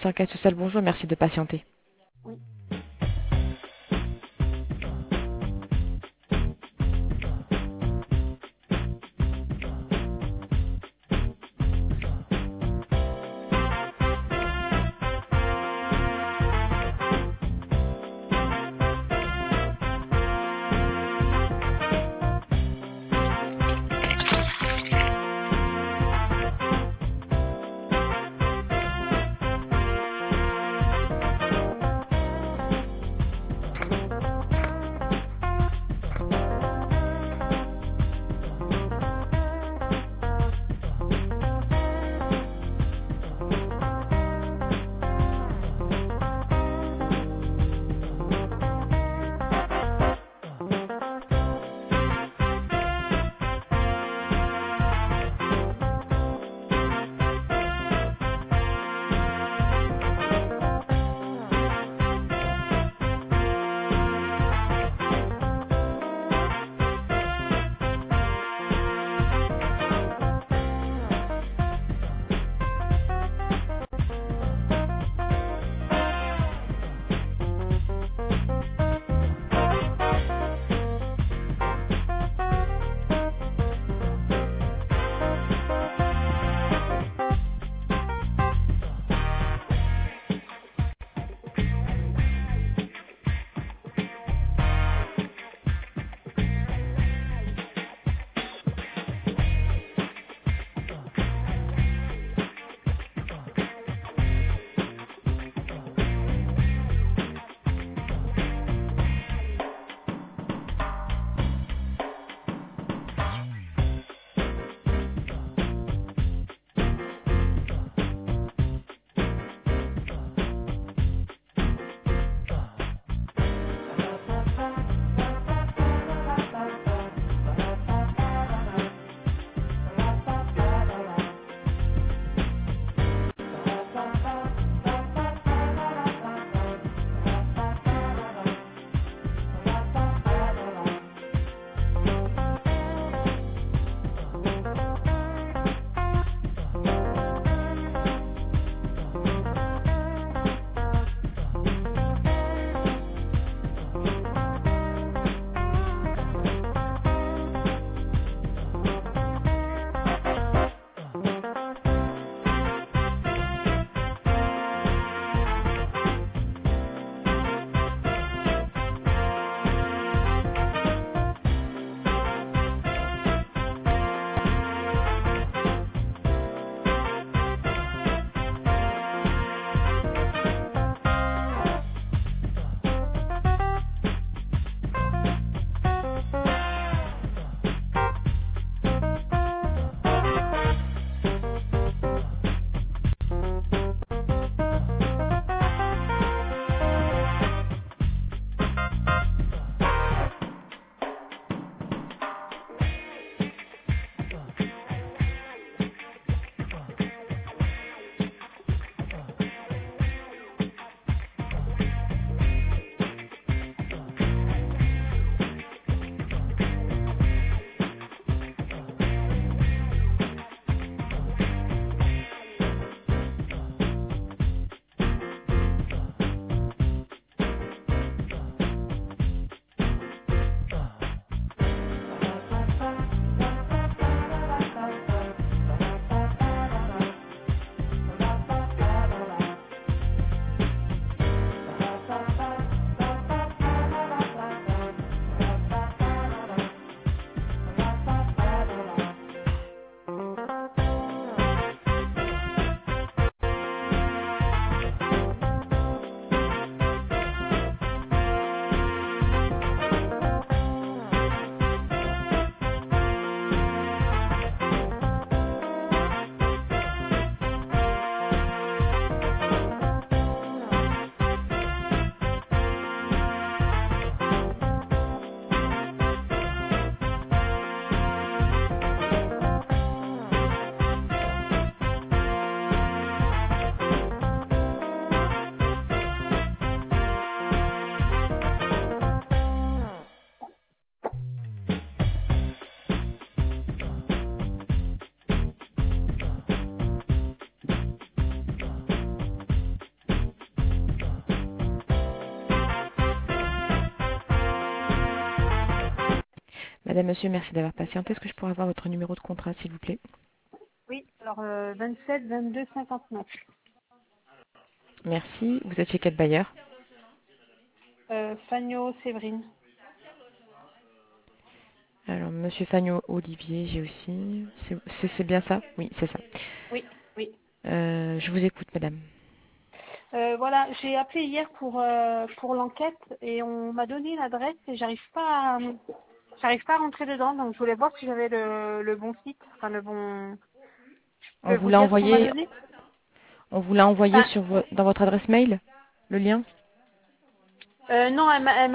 enquête sociale, bonjour, merci de patienter. Oui. Madame, monsieur, merci d'avoir patienté. Est-ce que je pourrais avoir votre numéro de contrat, s'il vous plaît? Oui, alors 27 22 59. Merci. Vous êtes chez quel bailleur? Fagno Séverine. Alors, monsieur Fagno Olivier, j'ai aussi. C'est bien ça? Oui, c'est ça. Oui, oui. Je vous écoute, madame. Voilà, j'ai appelé hier pour l'enquête et on m'a donné l'adresse et j'arrive pas à rentrer dedans, donc je voulais voir si j'avais le bon site, enfin le bon. Je On peux vous vous l'a dire ce qu'on m'a envoyé, donné? on vous l'a envoyé Enfin, sur dans votre adresse mail, le lien? non,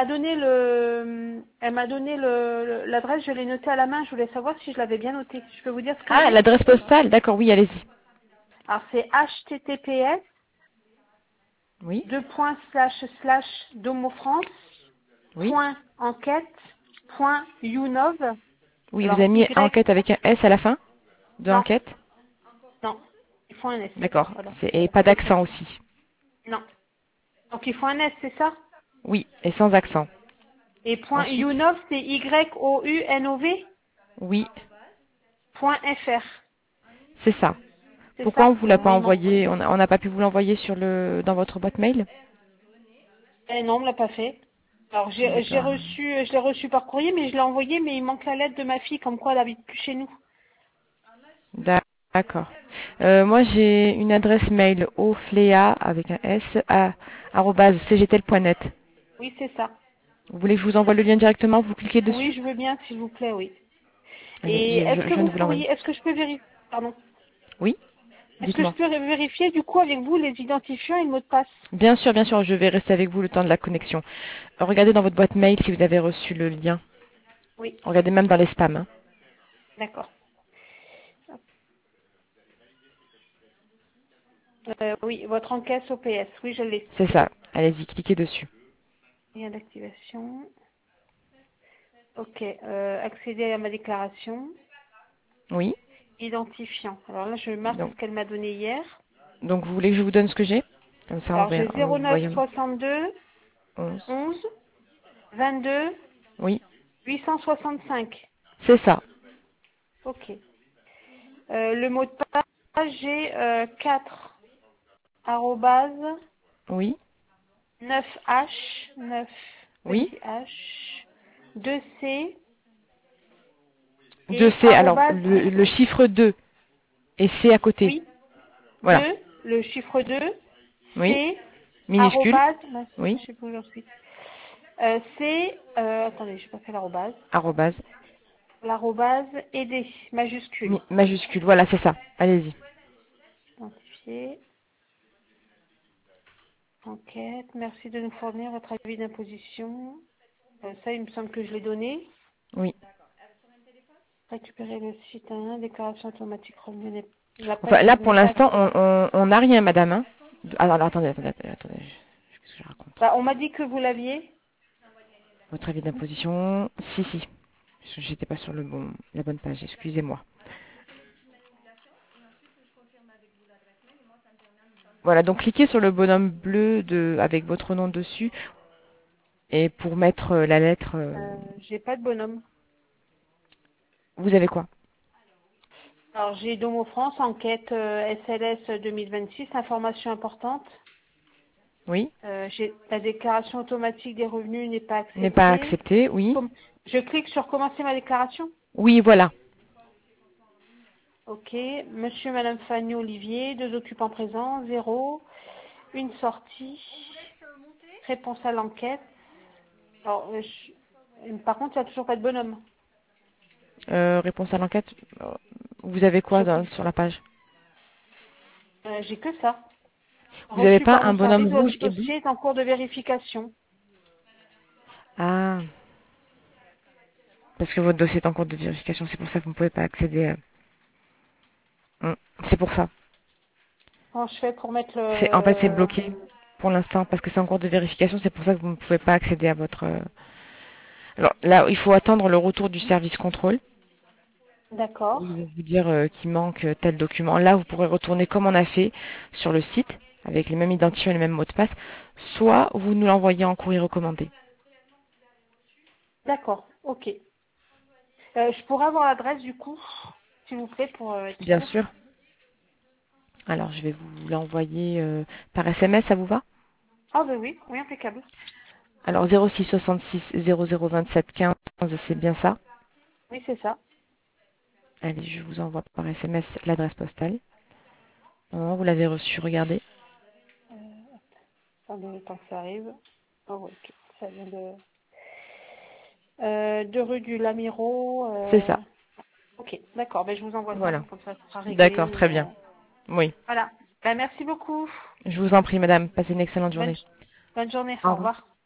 elle m'a donné l'adresse, je l'ai notée à la main, je voulais savoir si je l'avais bien notée. Je peux vous dire ce que Ah, c'est? l'adresse postale? D'accord, oui, allez-y. Alors c'est https Oui, deux points slash slash domofrance oui. point enquête point younov. Oui, vous Alors avez mis Y, enquête avec un S à la fin de non, enquête? non, il faut un S. D'accord. Voilà. Et pas d'accent aussi. Non. Donc il faut un S, c'est ça? Oui, et sans accent. Et point Ensuite, younov, c'est YOUNOV oui, point FR. c'est ça. C'est Pourquoi ça? on vous l'a Bon, pas mais non. envoyé? On n'a pas pu vous l'envoyer dans votre boîte mail? Eh non, on me l'a pas fait. Alors D'accord. je l'ai reçu par courrier, mais je l'ai envoyé, mais il manque la lettre de ma fille, comme quoi elle habite plus chez nous. D'accord. Moi, j'ai une adresse mail oflea avec un S à @cgtel.net. Oui, c'est ça. Vous voulez que je vous envoie le lien directement? Vous cliquez Oui, dessus? je veux bien, s'il vous plaît, oui. Allez, Et je viens de vous l'envoyer. est-ce que je peux vérifier, pardon, Oui? est-ce que je Dites-moi. peux vérifier du coup avec vous les identifiants et le mot de passe? Bien sûr, je vais rester avec vous le temps de la connexion. Regardez dans votre boîte mail si vous avez reçu le lien. Oui, Regardez même dans les spams, hein. d'accord. Oui, votre encaisse OPS, oui, je l'ai. C'est ça. Allez-y, cliquez dessus. Lien d'activation. Ok, accéder à ma déclaration. Oui. Identifiant. Alors là, je marque Donc, ce qu'elle m'a donné hier. donc, vous voulez que je vous donne ce que j'ai? Comme ça, Alors j'ai on 09 voyons. 62 11. 11 22 Oui, 865. c'est ça. Ok. Le mot de passe, j'ai 4 arrobase Oui, 9H 9 oui. petit H 2C 2 et C. Alors, arrobase le chiffre 2 et C à côté. oui Voilà. 2 le chiffre 2 Oui. C Minuscule. arrobase je Oui. sais pas où j'en suis. C attendez, j'ai pas fait Arrobase. l'arrobase aider majuscule. Majuscule. Voilà, c'est ça. Allez-y. Identifié. Enquête. Merci de nous fournir votre avis d'imposition. Ça, il me semble que je l'ai donné. Oui. Récupérer le site 1, déclaration automatique revenu. La Enfin, page là, web pour n'est pas l'instant, active. on n'a rien, madame, hein. Alors, attendez. Qu'est-ce que je raconte? Bah, on m'a dit que vous l'aviez. Votre avis d'imposition? Si. J'étais pas sur la bonne page. Excusez-moi. Voilà, donc cliquez sur le bonhomme bleu avec votre nom dessus et pour mettre la lettre, J'ai pas de bonhomme. vous avez quoi? Alors, j'ai Domo France, enquête SLS 2026, information importante. Oui, J'ai la déclaration automatique des revenus n'est pas n'est pas acceptée. accepté, oui. Je clique sur commencer ma déclaration. Oui, voilà. Ok. Monsieur, Madame Fanny Olivier, deux occupants présents, zéro. Une sortie. Réponse à l'enquête. Alors, par contre, il n'y a toujours pas de bonhomme. Réponse à l'enquête. Vous avez quoi Sur, sur la page? j'ai que ça. Vous n'avez Reçu pas par un nos bonhomme services, votre rouge et bleu? dossier est en cours de vérification. Ah, parce que votre dossier est en cours de vérification, c'est pour ça que vous ne pouvez pas accéder. C'est pour ça. Comment je fais pour mettre En fait, c'est le... bloqué pour l'instant parce que c'est en cours de vérification. C'est pour ça que vous ne pouvez pas accéder à votre. Alors là, il faut attendre le retour du service contrôle. Ils D'accord. vont vous dire qu'il manque tel document. Là, vous pourrez retourner comme on a fait sur le site avec les mêmes identifiants et les mêmes mots de passe. Soit vous nous l'envoyez en courrier recommandé. D'accord. Ok. Je pourrais avoir l'adresse du coup, s'il vous plaît, pour être Bien sûre. sûr. Alors, je vais vous l'envoyer par SMS, ça vous va? Ah ben oui, oui, impeccable. Alors, 06 66 00 27 15, c'est bien ça? Oui, c'est ça. Allez, je vous envoie par SMS l'adresse postale. Non, vous l'avez reçu, regardez. Attendez le temps que ça arrive. Oh, ouais, ok. Ça vient de rue du Lamiro. C'est ça. Ok, d'accord. Ben, je vous envoie ça, Voilà. comme ça sera réglé. D'accord, très bien. Oui. Voilà. Ben, merci beaucoup. Je vous en prie, madame. Passez une excellente Bonne, journée. bonne journée. Au Au revoir. revoir.